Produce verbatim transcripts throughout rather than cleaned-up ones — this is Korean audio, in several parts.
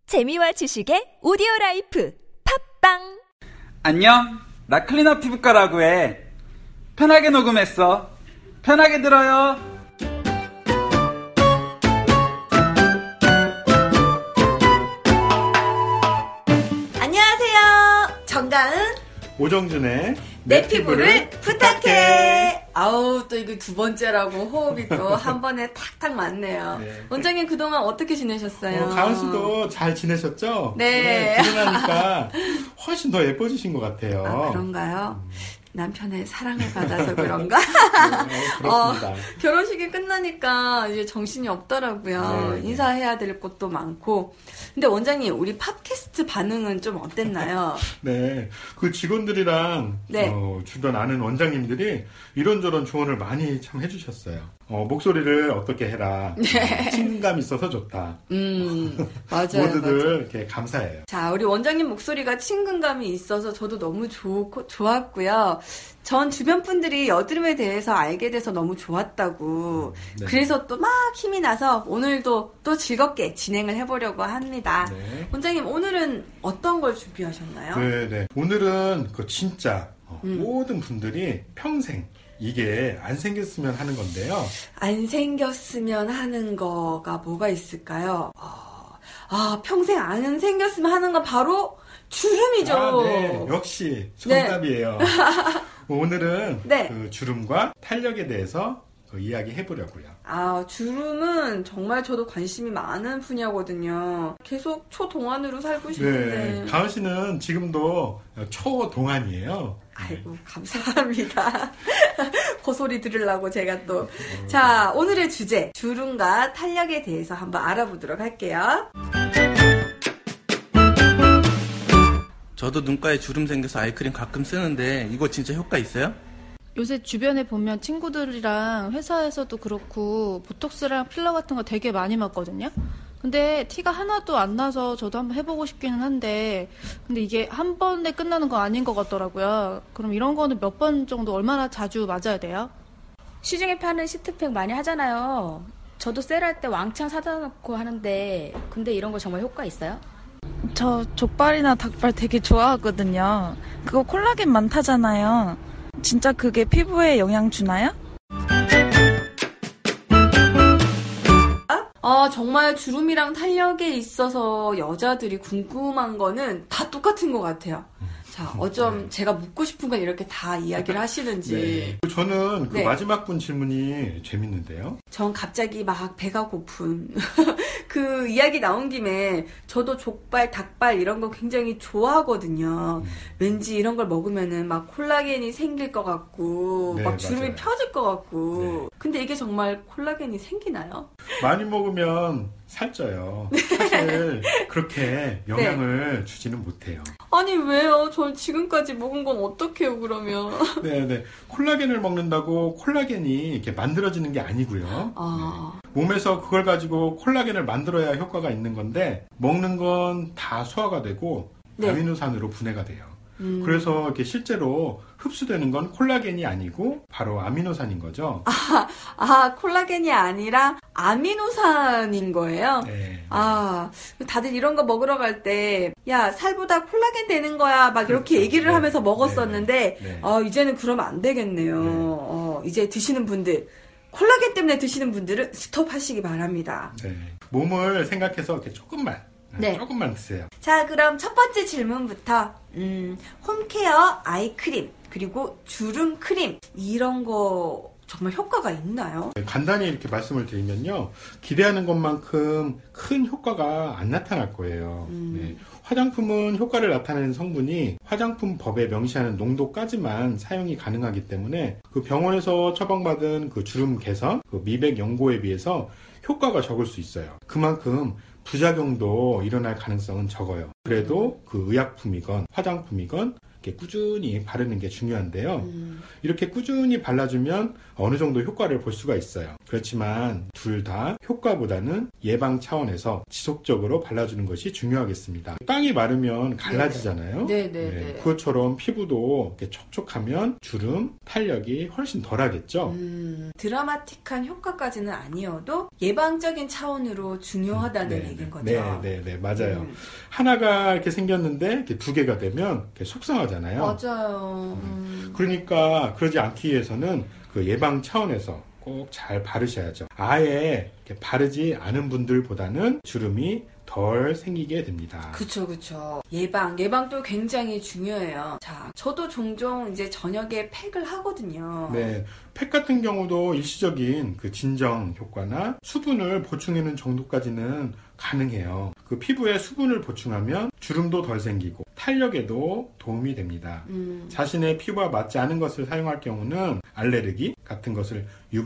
재미와 지식의 오디오라이프 팝빵. 안녕, 나 클린업 피부과라고 해. 편하게 녹음했어. 편하게 들어요. 안녕하세요, 정가은 오정준의 내 피부를 부탁해. 아우, 또 이거 두 번째라고 호흡이 또 한 번에 탁탁 맞네요. 네. 원장님 그동안 어떻게 지내셨어요? 어, 가은 씨도 잘 지내셨죠? 네. 네, 결혼하니까 훨씬 더 예뻐지신 것 같아요. 아, 그런가요? 음. 남편의 사랑을 받아서 그런가? 네, 그렇습니다. 어, 결혼식이 끝나니까 이제 정신이 없더라고요. 네, 인사해야 될 것도 많고. 근데 원장님, 우리 팟캐스트 반응은 좀 어땠나요? 네, 그 직원들이랑 네. 어, 주변 아는 원장님들이 이런저런 조언을 많이 참 해주셨어요. 어, 목소리를 어떻게 해라. 네. 친근감 있어서 좋다. 음, 맞아요. 모두들 맞아요. 이렇게 감사해요. 자, 우리 원장님 목소리가 친근감이 있어서 저도 너무 좋고, 좋았고요. 전 주변 분들이 여드름에 대해서 알게 돼서 너무 좋았다고. 네. 그래서 또 막 힘이 나서 오늘도 또 즐겁게 진행을 해보려고 합니다. 네. 원장님, 오늘은 어떤 걸 준비하셨나요? 네, 네. 오늘은 그 진짜 음. 모든 분들이 평생 이게 안 생겼으면 하는 건데요. 안 생겼으면 하는 거가 뭐가 있을까요? 어, 아, 평생 안 생겼으면 하는 건 바로 주름이죠. 아, 네. 역시 정답이에요. 네. 오늘은 네. 그 주름과 탄력에 대해서 그 이야기 해보려고요. 아, 주름은 정말 저도 관심이 많은 분야거든요. 계속 초동안으로 살고 싶은데. 네. 가은 씨는 지금도 초동안이에요. 아이고, 감사합니다. 고소리 들으려고 제가 또. 어... 자, 오늘의 주제, 주름과 탄력에 대해서 한번 알아보도록 할게요. 저도 눈가에 주름 생겨서 아이크림 가끔 쓰는데 이거 진짜 효과 있어요? 요새 주변에 보면 친구들이랑 회사에서도 그렇고 보톡스랑 필러 같은 거 되게 많이 맞거든요. 근데 티가 하나도 안 나서 저도 한번 해보고 싶기는 한데 근데 이게 한 번에 끝나는 건 아닌 것 같더라고요. 그럼 이런 거는 몇 번 정도 얼마나 자주 맞아야 돼요? 시중에 파는 시트팩 많이 하잖아요. 저도 세일할 때 왕창 사다 놓고 하는데 근데 이런 거 정말 효과 있어요? 저 족발이나 닭발 되게 좋아하거든요. 그거 콜라겐 많다잖아요. 진짜 그게 피부에 영향 주나요? 아, 정말 주름이랑 탄력에 있어서 여자들이 궁금한 거는 다 똑같은 것 같아요. 자, 어쩜 네. 제가 묻고 싶은 건 이렇게 다 이야기를 하시는지. 네. 저는 그 네. 마지막 분 질문이 재밌는데요. 전 갑자기 막 배가 고픈 그 이야기 나온 김에 저도 족발, 닭발 이런 거 굉장히 좋아하거든요. 음. 왠지 이런 걸 먹으면은 막 콜라겐이 생길 것 같고 네, 막 주름이 맞아요. 펴질 것 같고. 네. 근데 이게 정말 콜라겐이 생기나요? 많이 먹으면 살쪄요. 사실 그렇게 영향을 네. 주지는 못해요. 아니 왜요? 전 지금까지 먹은 건 어떡해요 그러면? 네네. 콜라겐을 먹는다고 콜라겐이 이렇게 만들어지는 게 아니고요. 아... 네. 몸에서 그걸 가지고 콜라겐을 만들어야 효과가 있는 건데 먹는 건 다 소화가 되고 네. 아미노산으로 분해가 돼요. 음. 그래서 이렇게 실제로 흡수되는 건 콜라겐이 아니고 바로 아미노산인 거죠. 아, 아 콜라겐이 아니라 아미노산인 거예요? 네. 아, 다들 이런 거 먹으러 갈 때, 야, 살보다 콜라겐 되는 거야. 막 이렇게 그렇죠. 얘기를 네. 하면서 먹었었는데, 네. 네. 어, 이제는 그러면 안 되겠네요. 네. 어, 이제 드시는 분들, 콜라겐 때문에 드시는 분들은 스톱 하시기 바랍니다. 네. 몸을 생각해서 이렇게 조금만, 네. 조금만 드세요. 자, 그럼 첫 번째 질문부터, 음, 홈케어 아이크림, 그리고 주름 크림, 이런 거, 정말 효과가 있나요? 간단히 이렇게 말씀을 드리면요. 기대하는 것만큼 큰 효과가 안 나타날 거예요. 음. 네. 화장품은 효과를 나타내는 성분이 화장품 법에 명시하는 농도까지만 사용이 가능하기 때문에 그 병원에서 처방받은 그 주름 개선, 그 미백 연고에 비해서 효과가 적을 수 있어요. 그만큼 부작용도 일어날 가능성은 적어요. 그래도 그 의약품이건 화장품이건 이렇게 꾸준히 바르는 게 중요한데요. 음. 이렇게 꾸준히 발라주면 어느 정도 효과를 볼 수가 있어요. 그렇지만 둘 다 효과보다는 예방 차원에서 지속적으로 발라주는 것이 중요하겠습니다. 땅이 마르면 갈라지잖아요. 네네. 네, 네, 네. 그것처럼 피부도 이렇게 촉촉하면 주름, 탄력이 훨씬 덜하겠죠. 음, 드라마틱한 효과까지는 아니어도 예방적인 차원으로 중요하다는 네, 얘기인 거죠. 네, 네, 네, 맞아요. 음. 하나가 이렇게 생겼는데 이렇게 두 개가 되면 이렇게 속상하잖아요. 맞아요. 음. 그러니까 그러지 않기 위해서는 그 예방 차원에서 꼭 잘 바르셔야죠. 아예 이렇게 바르지 않은 분들보다는 주름이 덜 생기게 됩니다. 그쵸, 그쵸. 예방, 예방도 굉장히 중요해요. 자, 저도 종종 이제 저녁에 팩을 하거든요. 네, 팩 같은 경우도 일시적인 그 진정 효과나 수분을 보충하는 정도까지는 가능해요. 그 피부에 수분을 보충하면 주름도 덜 생기고 탄력에도 도움이 됩니다. 음. 자신의 피부와 맞지 않은 것을 사용할 경우는 알레르기 같은 것을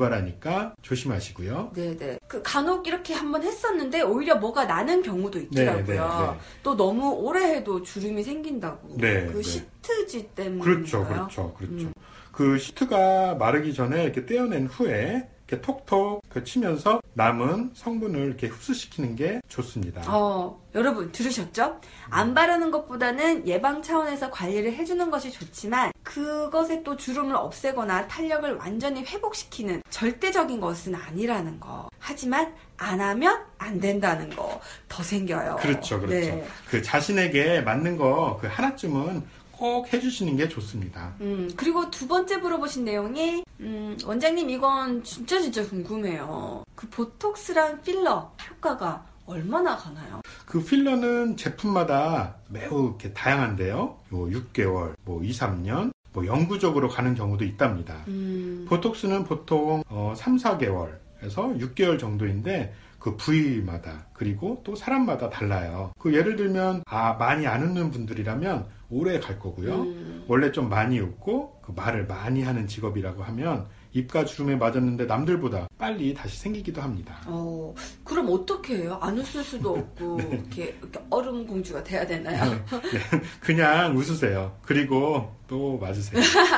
유발하니까 조심하시고요. 네네. 그 간혹 이렇게 한번 했었는데 오히려 뭐가 나는 경우도 있더라고요. 네, 네, 네. 또 너무 오래 해도 주름이 생긴다고. 네, 그 네. 시트지 때문에. 그렇죠, 그렇죠, 그렇죠. 음. 그 시트가 마르기 전에 이렇게 떼어낸 후에 이렇게 톡톡 치면서 남은 성분을 이렇게 흡수시키는 게 좋습니다. 어, 여러분 들으셨죠? 안 바르는 것보다는 예방 차원에서 관리를 해주는 것이 좋지만 그것에 또 주름을 없애거나 탄력을 완전히 회복시키는 절대적인 것은 아니라는 거. 하지만 안 하면 안 된다는 거 더 생겨요. 그렇죠, 그렇죠. 네. 그 자신에게 맞는 거 그 하나쯤은 꼭 해주시는 게 좋습니다. 음, 그리고 두 번째 물어보신 내용이, 음, 원장님 이건 진짜 진짜 궁금해요. 그 보톡스랑 필러 효과가 얼마나 가나요? 그 필러는 제품마다 매우 이렇게 다양한데요. 요 육 개월, 뭐 이, 삼 년, 뭐 영구적으로 가는 경우도 있답니다. 음. 보톡스는 보통 어, 삼, 사 개월에서 육 개월 정도인데 그 부위마다 그리고 또 사람마다 달라요. 그 예를 들면 아 많이 안 웃는 분들이라면 오래 갈 거고요. 음. 원래 좀 많이 웃고 그 말을 많이 하는 직업이라고 하면 입가 주름에 맞았는데 남들보다 빨리 다시 생기기도 합니다. 어, 그럼 어떻게 해요? 안 웃을 수도 없고, 네. 이렇게, 이렇게 얼음 공주가 돼야 되나요? 네, 그냥 웃으세요. 그리고 또 맞으세요.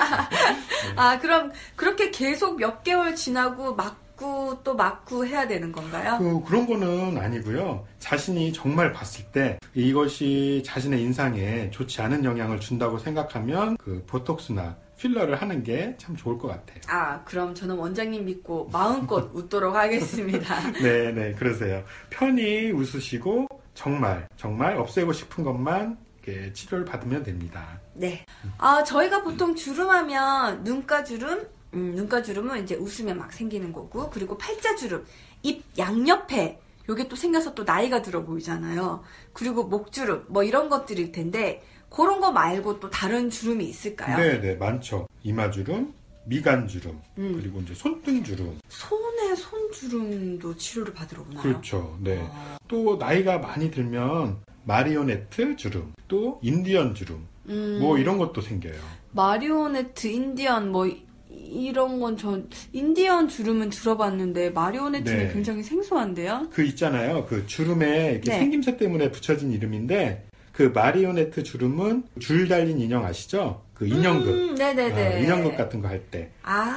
아, 그럼 그렇게 계속 몇 개월 지나고 맞고 또 맞고 해야 되는 건가요? 그, 그런 거는 아니고요. 자신이 정말 봤을 때 이것이 자신의 인상에 좋지 않은 영향을 준다고 생각하면 그 보톡스나 필러를 하는 게 참 좋을 것 같아요. 아, 그럼 저는 원장님 믿고 마음껏 웃도록 하겠습니다. 네, 네, 그러세요. 편히 웃으시고 정말 정말 없애고 싶은 것만 이렇게 치료를 받으면 됩니다. 네. 아, 저희가 보통 주름하면 눈가주름, 음, 눈가주름은 이제 웃으면 막 생기는 거고, 그리고 팔자주름, 입 양옆에 요게 또 생겨서 또 나이가 들어 보이잖아요. 그리고 목주름, 뭐 이런 것들일 텐데, 그런 거 말고 또 다른 주름이 있을까요? 네, 네, 많죠. 이마주름, 미간주름, 음. 그리고 이제 손등주름. 손에 손주름도 치료를 받으러 오나요? 그렇죠. 네. 아. 또 나이가 많이 들면 마리오네트 주름, 또 인디언 주름, 음. 뭐 이런 것도 생겨요. 마리오네트, 인디언, 뭐 이- 이런 건 전 인디언 주름은 들어봤는데 마리오네트는 네. 굉장히 생소한데요? 그 있잖아요. 그 주름에 이렇게 네. 생김새 때문에 붙여진 이름인데 그 마리오네트 주름은 줄 달린 인형 아시죠? 그 인형극. 음, 네네네. 아, 인형극 같은 거 할 때.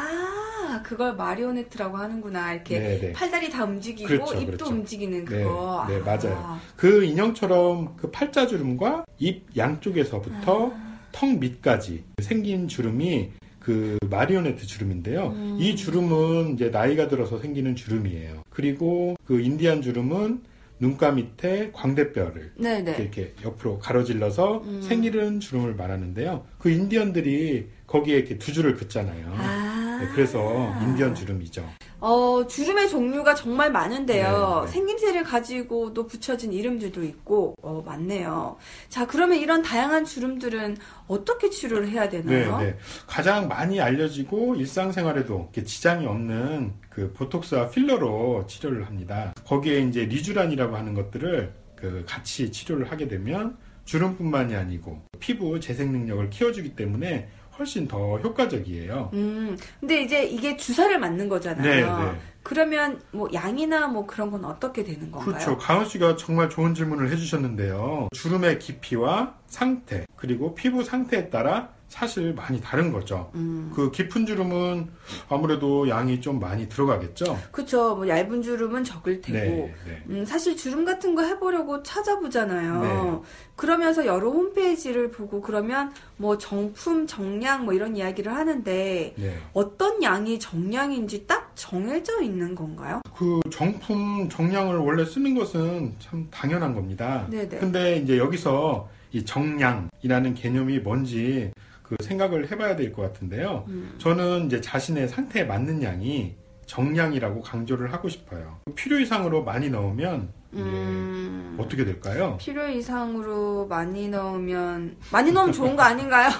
아, 그걸 마리오네트라고 하는구나. 이렇게 네네. 팔다리 다 움직이고 그렇죠, 입도 그렇죠. 움직이는 네, 그거. 네, 아. 맞아요. 그 인형처럼 그 팔자주름과 입 양쪽에서부터 아. 턱 밑까지 생긴 주름이 그 마리오네트 주름인데요. 음. 이 주름은 이제 나이가 들어서 생기는 주름이에요. 그리고 그 인디안 주름은 눈가 밑에 광대뼈를 네네. 이렇게, 이렇게 옆으로 가로질러서 음. 생기는 주름을 말하는데요. 그 인디언들이 거기에 이렇게 두 줄을 긋잖아요. 아. 네, 그래서 인디언 주름이죠. 어, 주름의 종류가 정말 많은데요. 네, 네. 생김새를 가지고도 붙여진 이름들도 있고, 어, 많네요. 자, 그러면 이런 다양한 주름들은 어떻게 치료를 해야 네, 되나요? 네. 가장 많이 알려지고 일상생활에도 이렇게 지장이 없는 그 보톡스와 필러로 치료를 합니다. 거기에 이제 리쥬란이라고 하는 것들을 그 같이 치료를 하게 되면 주름뿐만이 아니고 피부 재생 능력을 키워주기 때문에 훨씬 더 효과적이에요. 음, 근데 이제 이게 주사를 맞는 거잖아요. 네, 네. 그러면 뭐 양이나 뭐 그런 건 어떻게 되는 건가요? 그렇죠. 강은 씨가 정말 좋은 질문을 해주셨는데요. 주름의 깊이와 상태, 그리고 피부 상태에 따라 사실 많이 다른 거죠. 음. 그 깊은 주름은 아무래도 양이 좀 많이 들어가겠죠. 그쵸. 뭐 얇은 주름은 적을 테고. 네, 네. 음, 사실 주름 같은 거 해보려고 찾아보잖아요. 네. 그러면서 여러 홈페이지를 보고 그러면 뭐 정품, 정량 뭐 이런 이야기를 하는데 네. 어떤 양이 정량인지 딱 정해져 있는 건가요? 그 정품 정량을 원래 쓰는 것은 참 당연한 겁니다. 네네. 근데 이제 여기서 이 정량이라는 개념이 뭔지 그 생각을 해봐야 될 것 같은데요. 음. 저는 이제 자신의 상태에 맞는 양이 정량이라고 강조를 하고 싶어요. 필요 이상으로 많이 넣으면 이게 음. 어떻게 될까요? 필요 이상으로 많이 넣으면 많이 넣으면 좋은 거 아닌가요?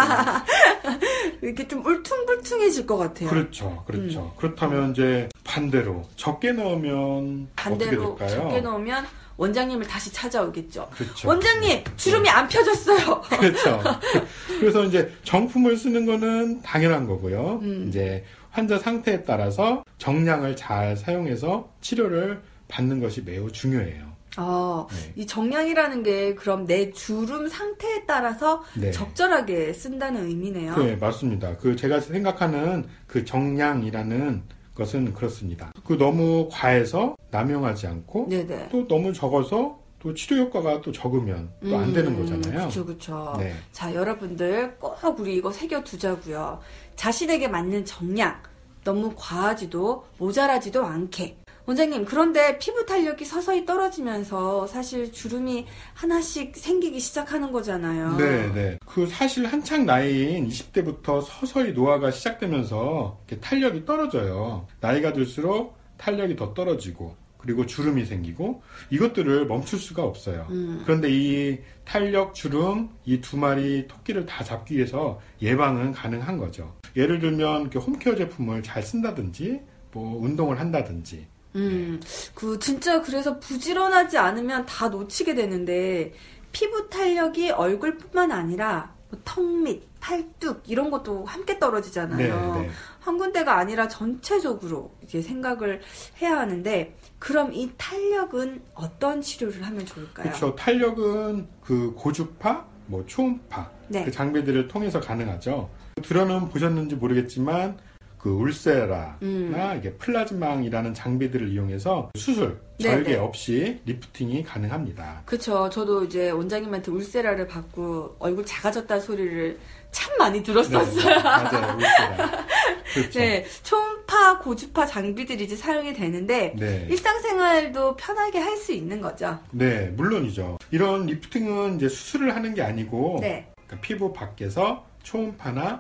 이렇게 좀 울퉁불퉁해질 것 같아요. 그렇죠, 그렇죠. 음. 그렇다면 이제 반대로 적게 넣으면 반대로 어떻게 될까요? 적게 넣으면 원장님을 다시 찾아오겠죠. 그렇죠. 원장님 주름이 안 펴졌어요. 그렇죠. 그래서 이제 정품을 쓰는 거는 당연한 거고요. 음. 이제 환자 상태에 따라서 정량을 잘 사용해서 치료를 받는 것이 매우 중요해요. 어, 네. 이 정량이라는 게 그럼 내 주름 상태에 따라서 네. 적절하게 쓴다는 의미네요. 네, 맞습니다. 그 제가 생각하는 그 정량이라는 것은 그렇습니다. 그 너무 과해서 남용하지 않고 네네. 또 너무 적어서 또 치료 효과가 또 적으면 또 안 되는 거잖아요. 그렇죠, 그렇죠. 네. 자, 여러분들 꼭 우리 이거 새겨두자고요. 자신에게 맞는 정량, 너무 과하지도 모자라지도 않게. 원장님, 그런데 피부 탄력이 서서히 떨어지면서 사실 주름이 하나씩 생기기 시작하는 거잖아요. 네, 네. 그 사실 한창 나이인 이십 대부터 서서히 노화가 시작되면서 이렇게 탄력이 떨어져요. 나이가 들수록 탄력이 더 떨어지고 그리고 주름이 생기고 이것들을 멈출 수가 없어요. 음. 그런데 이 탄력, 주름 이 두 마리 토끼를 다 잡기 위해서 예방은 가능한 거죠. 예를 들면 이렇게 홈케어 제품을 잘 쓴다든지 뭐 운동을 한다든지 음, 그 진짜 그래서 부지런하지 않으면 다 놓치게 되는데 피부 탄력이 얼굴뿐만 아니라 뭐 턱 밑, 팔뚝 이런 것도 함께 떨어지잖아요. 네, 네. 한 군데가 아니라 전체적으로 이제 생각을 해야 하는데 그럼 이 탄력은 어떤 치료를 하면 좋을까요? 그렇죠. 탄력은 그 고주파, 뭐 초음파 네. 그 장비들을 통해서 가능하죠. 들어는 보셨는지 모르겠지만 그 울세라나 음. 이게 플라즈망이라는 장비들을 이용해서 수술 네네. 절개 없이 리프팅이 가능합니다. 그쵸. 저도 이제 원장님한테 울세라를 받고 얼굴 작아졌다는 소리를 참 많이 들었었어요. 네, 맞아요, 울세라. 그렇죠. 네, 초음파, 고주파 장비들이 이제 사용이 되는데 네. 일상생활도 편하게 할 수 있는 거죠. 네, 물론이죠. 이런 리프팅은 이제 수술을 하는 게 아니고 네. 그러니까 피부 밖에서 초음파나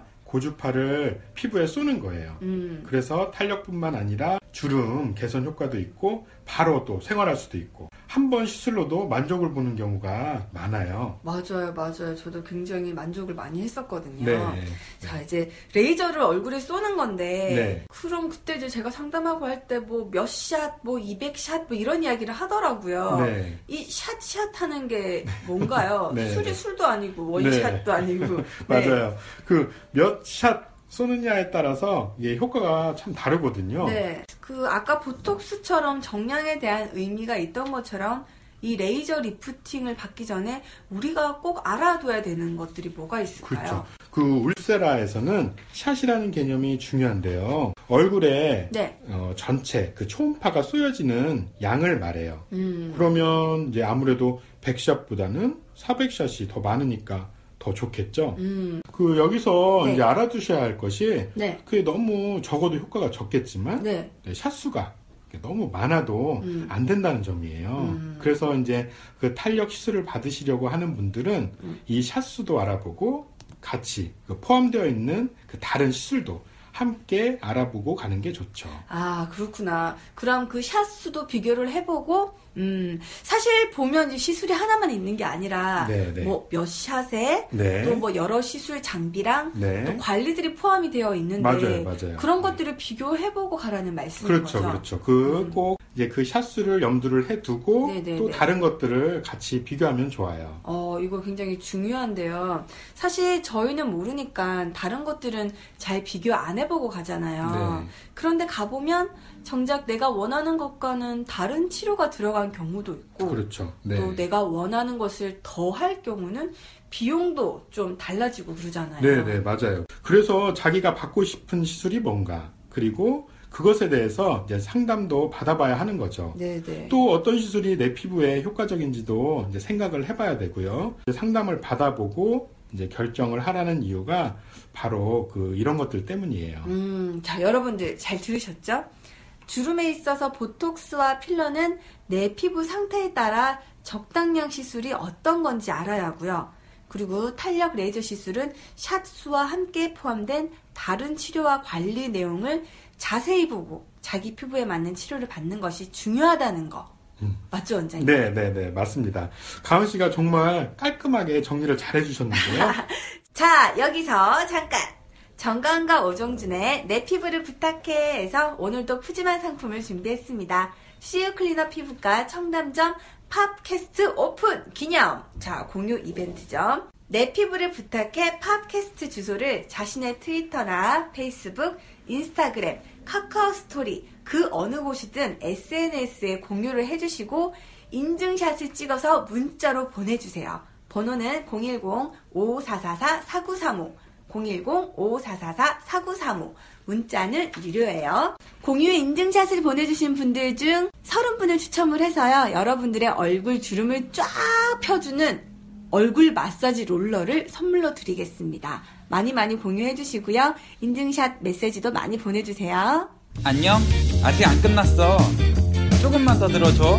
고주파를 피부에 쏘는 거예요. 음. 그래서 탄력뿐만 아니라 주름 개선 효과도 있고 바로 또 생활할 수도 있고 한 번 시술로도 만족을 보는 경우가 많아요. 맞아요, 맞아요. 저도 굉장히 만족을 많이 했었거든요. 네. 자, 이제 레이저를 얼굴에 쏘는 건데, 네. 그럼 그때 이제 제가 상담하고 할 때 뭐 몇 샷, 뭐 이백 샷, 뭐 이런 이야기를 하더라고요. 네. 이 샷, 샷 하는 게 뭔가요? 네. 술이 술도 아니고, 원샷도 네. 아니고. 네. 맞아요. 그 몇 샷 쏘느냐에 따라서 이게 효과가 참 다르거든요. 네. 그 아까 보톡스처럼 정량에 대한 의미가 있던 것처럼 이 레이저 리프팅을 받기 전에 우리가 꼭 알아둬야 되는 것들이 뭐가 있을까요? 그렇죠. 그 울세라에서는 샷이라는 개념이 중요한데요. 얼굴에 네. 어, 전체 그 초음파가 쏘여지는 양을 말해요. 음. 그러면 이제 아무래도 백 샷보다는 사백 샷이 더 많으니까 더 좋겠죠. 음. 그 여기서 네. 이제 알아두셔야 할 것이 네. 그게 너무 적어도 효과가 적겠지만 네. 네, 샷수가 너무 많아도 음. 안 된다는 점이에요. 음. 그래서 이제 그 탄력 시술을 받으시려고 하는 분들은 음. 이 샷수도 알아보고 같이 그 포함되어 있는 그 다른 시술도 함께 알아보고 가는 게 좋죠. 아, 그렇구나. 그럼 그 샷 수도 비교를 해보고, 음, 사실 보면 이제 시술이 하나만 있는 게 아니라, 네, 네. 뭐 몇 샷에, 네. 또 뭐 여러 시술 장비랑, 네. 또 관리들이 포함이 되어 있는데, 맞아요, 맞아요. 그런 것들을 비교해보고 가라는 말씀인 그렇죠, 거죠. 그렇죠. 그 꼭 이제 그 샷수를 염두를 해두고 네, 네, 또 네. 다른 것들을 같이 비교하면 좋아요. 어, 어, 이거 굉장히 중요한데요. 사실 저희는 모르니까 다른 것들은 잘 비교 안 해보고 가잖아요. 네. 그런데 가보면 정작 내가 원하는 것과는 다른 치료가 들어간 경우도 있고, 그렇죠. 네. 또 내가 원하는 것을 더 할 경우는 비용도 좀 달라지고 그러잖아요. 네, 네, 맞아요. 그래서 자기가 받고 싶은 시술이 뭔가, 그리고 그것에 대해서 이제 상담도 받아봐야 하는 거죠. 네, 네. 또 어떤 시술이 내 피부에 효과적인지도 이제 생각을 해봐야 되고요. 상담을 받아보고 이제 결정을 하라는 이유가 바로 그 이런 것들 때문이에요. 음, 자, 여러분들 잘 들으셨죠? 주름에 있어서 보톡스와 필러는 내 피부 상태에 따라 적당량 시술이 어떤 건지 알아야 하고요. 그리고 탄력 레이저 시술은 샷수와 함께 포함된 다른 치료와 관리 내용을 자세히 보고 자기 피부에 맞는 치료를 받는 것이 중요하다는 거. 음. 맞죠, 원장님? 네, 네, 네, 맞습니다. 가은 씨가 정말 깔끔하게 정리를 잘 해주셨는데요. 자, 여기서 잠깐! 정가은과 오정준의 내 피부를 부탁해에서 오늘도 푸짐한 상품을 준비했습니다. 씨유 클리너 피부과 청담점 팝캐스트 오픈 기념! 자, 공유 이벤트죠. 내 피부를 부탁해 팝캐스트 주소를 자신의 트위터나 페이스북, 인스타그램, 카카오 스토리 그 어느 곳이든 에스엔에스에 공유를 해주시고 인증샷을 찍어서 문자로 보내주세요. 번호는 공일공 오오사사사 사구삼오 공일공 오오사사사 사구삼오 문자는 유료예요. 공유 인증샷을 보내주신 분들 중 서른 분을 추첨을 해서요. 여러분들의 얼굴 주름을 쫙 펴주는 얼굴 마사지 롤러를 선물로 드리겠습니다. 많이 많이 공유해 주시고요. 인증샷 메시지도 많이 보내주세요. 안녕. 아직 안 끝났어. 조금만 더 들어줘.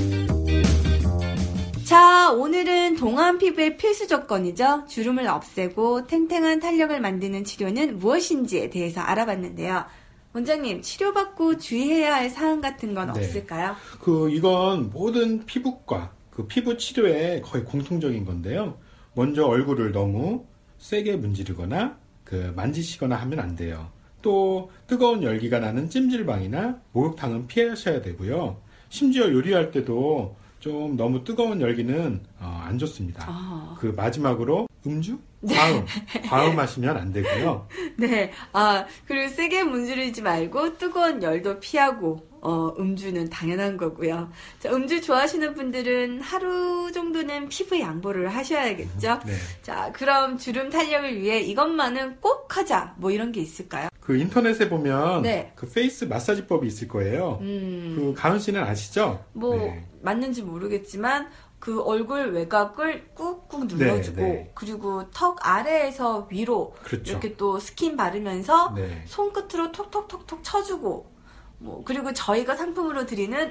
자, 오늘은 동안 피부의 필수 조건이죠. 주름을 없애고 탱탱한 탄력을 만드는 치료는 무엇인지에 대해서 알아봤는데요. 원장님, 치료받고 주의해야 할 사항 같은 건 네. 없을까요? 그 이건 모든 피부과 그 피부 치료에 거의 공통적인 건데요. 먼저 얼굴을 너무 세게 문지르거나 그 만지시거나 하면 안 돼요. 또 뜨거운 열기가 나는 찜질방이나 목욕탕은 피하셔야 되고요. 심지어 요리할 때도 좀 너무 뜨거운 열기는 어, 안 좋습니다. 아. 그 마지막으로 음주? 과음. 과음하시면 안 되고요. 네. 아, 그리고 세게 문지르지 말고 뜨거운 열도 피하고 어, 음주는 당연한 거고요. 자, 음주 좋아하시는 분들은 하루 정도는 피부 양보를 하셔야겠죠? 네. 자, 그럼 주름 탄력을 위해 이것만은 꼭 하자. 뭐 이런 게 있을까요? 그 인터넷에 보면 네. 그 페이스 마사지법이 있을 거예요. 음. 그 가은 씨는 아시죠? 뭐 네. 맞는지 모르겠지만 그 얼굴 외곽을 꾹꾹 눌러주고 네, 네. 그리고 턱 아래에서 위로 그렇죠. 이렇게 또 스킨 바르면서 네. 손끝으로 톡톡톡톡 쳐주고 뭐 그리고 저희가 상품으로 드리는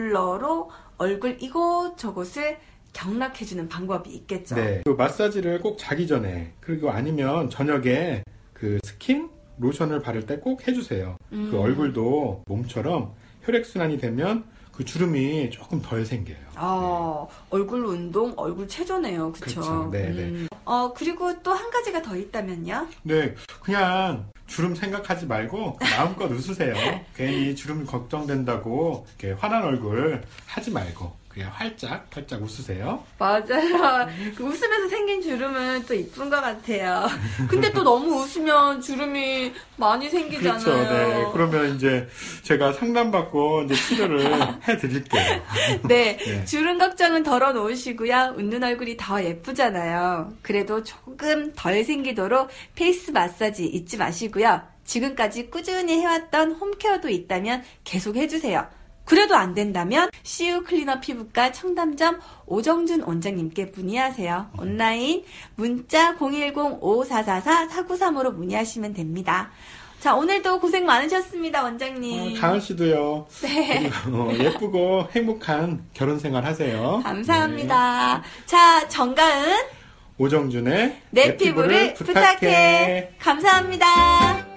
롤러로 얼굴 이곳저곳을 경락해주는 방법이 있겠죠. 네. 그 마사지를 꼭 자기 전에 그리고 아니면 저녁에 그 스킨 로션을 바를 때 꼭 해주세요. 음. 그 얼굴도 몸처럼 혈액순환이 되면 그 주름이 조금 덜 생겨요. 아, 얼굴 운동, 얼굴 체조네요. 그쵸? 그렇죠. 네, 네. 음. 어, 그리고 또 한 가지가 더 있다면요? 네, 그냥 주름 생각하지 말고 마음껏 웃으세요. 괜히 주름 걱정된다고 이렇게 화난 얼굴 하지 말고 그냥 활짝 활짝 웃으세요. 맞아요. 그 웃으면서 생긴 주름은 또 이쁜 것 같아요. 근데 또 너무 웃으면 주름이 많이 생기잖아요. 그렇죠. 네. 그러면 이제 제가 상담받고 이제 치료를 해드릴게요. 네. 네. 주름 걱정은 덜어놓으시고요. 웃는 얼굴이 더 예쁘잖아요. 그래도 조금 덜 생기도록 페이스 마사지 잊지 마시고요. 지금까지 꾸준히 해왔던 홈케어도 있다면 계속 해주세요. 그래도 안 된다면 씨유 클리너 피부과 청담점 오정준 원장님께 문의하세요. 온라인 문자 공일공 오사사사 사구삼오로 문의하시면 됩니다. 자, 오늘도 고생 많으셨습니다, 원장님. 어, 가은 씨도요. 네. 어, 예쁘고 행복한 결혼 생활 하세요. 감사합니다. 네. 자, 정가은 오정준의 내 피부를 부탁해. 감사합니다.